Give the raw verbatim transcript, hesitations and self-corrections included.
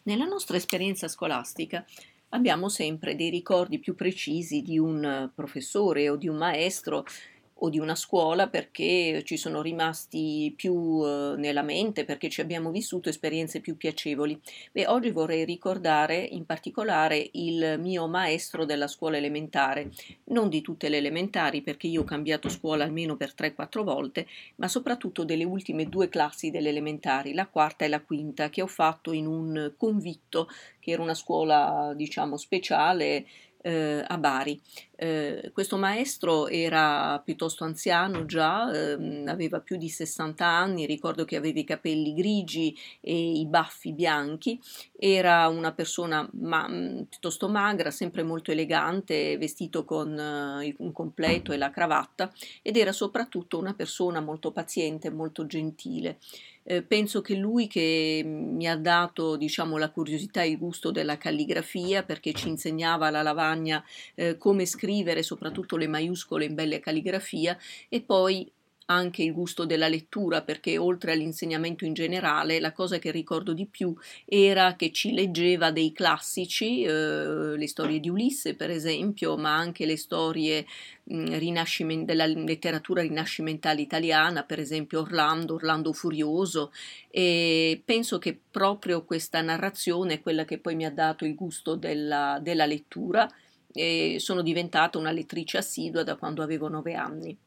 Nella nostra esperienza scolastica abbiamo sempre dei ricordi più precisi di un eh, professore o di un maestro o di una scuola perché ci sono rimasti più eh, nella mente, perché ci abbiamo vissuto esperienze più piacevoli. Beh, oggi vorrei ricordare in particolare il mio maestro della scuola elementare, non di tutte le elementari perché io ho cambiato scuola almeno per tre quattro volte, ma soprattutto delle ultime due classi delle elementari, la quarta e la quinta, che ho fatto in un convitto, che era una scuola, diciamo, speciale eh, a Bari. Eh, questo maestro era piuttosto anziano già, ehm, aveva più di sessanta anni, ricordo che aveva i capelli grigi e i baffi bianchi, era una persona ma, mh, piuttosto magra, sempre molto elegante, vestito con eh, un completo e la cravatta, ed era soprattutto una persona molto paziente e molto gentile. Eh, penso che lui che mi ha dato, diciamo, la curiosità e il gusto della calligrafia, perché ci insegnava alla lavagna eh, come scrivere, soprattutto le maiuscole in bella calligrafia, e poi anche il gusto della lettura, perché oltre all'insegnamento in generale, la cosa che ricordo di più era che ci leggeva dei classici, eh, le storie di Ulisse per esempio, ma anche le storie mh, rinascimen- della letteratura rinascimentale italiana, per esempio Orlando, Orlando Furioso, e penso che proprio questa narrazione è quella che poi mi ha dato il gusto della, della lettura, e sono diventata una lettrice assidua da quando avevo nove anni.